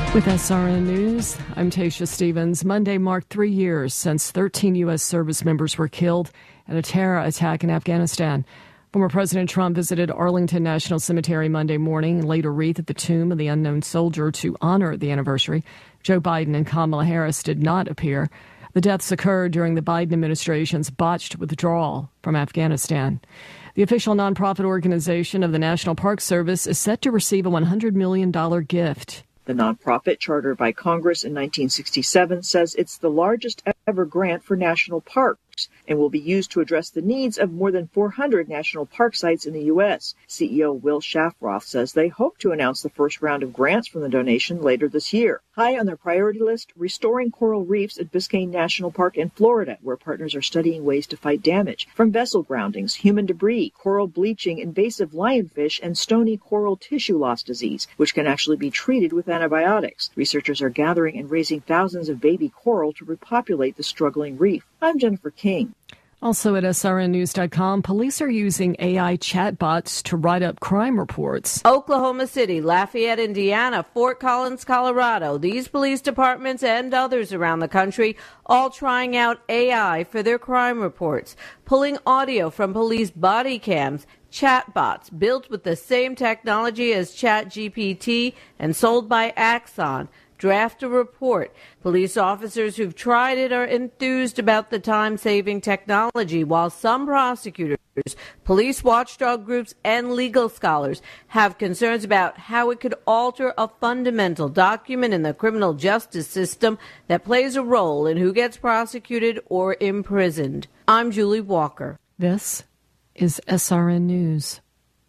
With SRN News, I'm Tasha Stevens. Monday marked 3 years since 13 U.S. service members were killed in a terror attack in Afghanistan. Former President Trump visited Arlington National Cemetery Monday morning and laid a wreath at the tomb of the unknown soldier to honor the anniversary. Joe Biden and Kamala Harris did not appear. The deaths occurred during the Biden administration's botched withdrawal from Afghanistan. The official nonprofit organization of the National Park Service is set to receive a $100 million gift. The nonprofit, chartered by Congress in 1967, says it's the largest ever grant for national parks and will be used to address the needs of more than 400 national park sites in the U.S. CEO Will Shafroth says they hope to announce the first round of grants from the donation later this year. High on their priority list, restoring coral reefs at Biscayne National Park in Florida, where partners are studying ways to fight damage from vessel groundings, human debris, coral bleaching, invasive lionfish, and stony coral tissue loss disease, which can actually be treated with antibiotics. Researchers are gathering and raising thousands of baby coral to repopulate the struggling reef. I'm Jennifer King. Also at srnnews.com, police are using AI chatbots to write up crime reports. Oklahoma City, Lafayette, Indiana, Fort Collins, Colorado. These police departments and others around the country all trying out AI for their crime reports, pulling audio from police body cams, chatbots built with the same technology as ChatGPT and sold by Axon. Draft a report. Police officers who've tried it are enthused about the time-saving technology, while some prosecutors, police watchdog groups, and legal scholars have concerns about how it could alter a fundamental document in the criminal justice system that plays a role in who gets prosecuted or imprisoned. I'm Julie Walker. This is SRN News.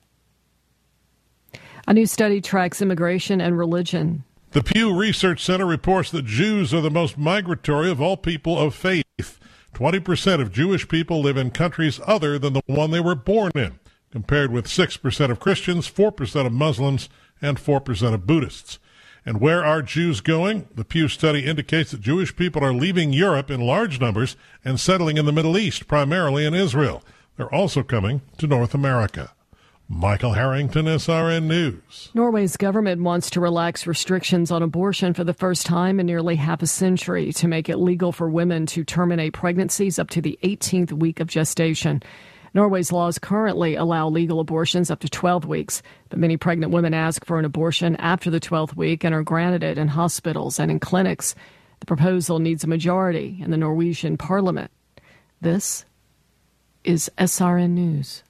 A new study tracks immigration and religion. The Pew Research Center reports that Jews are the most migratory of all people of faith. 20% of Jewish people live in countries other than the one they were born in, compared with 6% of Christians, 4% of Muslims, and 4% of Buddhists. And where are Jews going? The Pew study indicates that Jewish people are leaving Europe in large numbers and settling in the Middle East, primarily in Israel. They're also coming to North America. Michael Harrington, SRN News. Norway's government wants to relax restrictions on abortion for the first time in nearly half a century to make it legal for women to terminate pregnancies up to the 18th week of gestation. Norway's laws currently allow legal abortions up to 12 weeks, but many pregnant women ask for an abortion after the 12th week and are granted it in hospitals and in clinics. The proposal needs a majority in the Norwegian parliament. This is SRN News.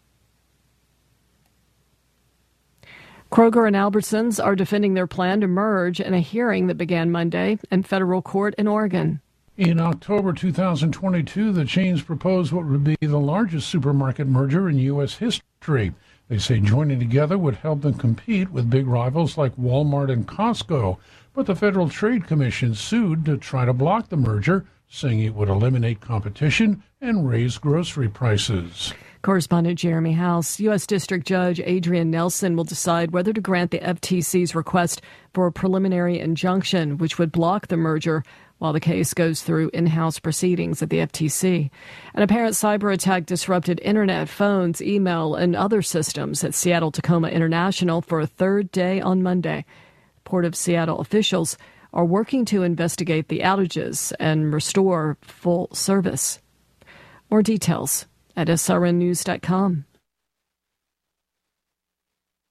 Kroger and Albertsons are defending their plan to merge in a hearing that began Monday in federal court in Oregon. In October 2022, the chains proposed what would be the largest supermarket merger in U.S. history. They say joining together would help them compete with big rivals like Walmart and Costco. But the Federal Trade Commission sued to try to block the merger, saying it would eliminate competition and raise grocery prices. Correspondent Jeremy House. U.S. District Judge Adrian Nelson will decide whether to grant the FTC's request for a preliminary injunction, which would block the merger while the case goes through in-house proceedings at the FTC. An apparent cyber attack disrupted internet, phones, email, and other systems at Seattle Tacoma International for a third day on Monday. Port of Seattle officials are working to investigate the outages and restore full service. More details at srnnews.com.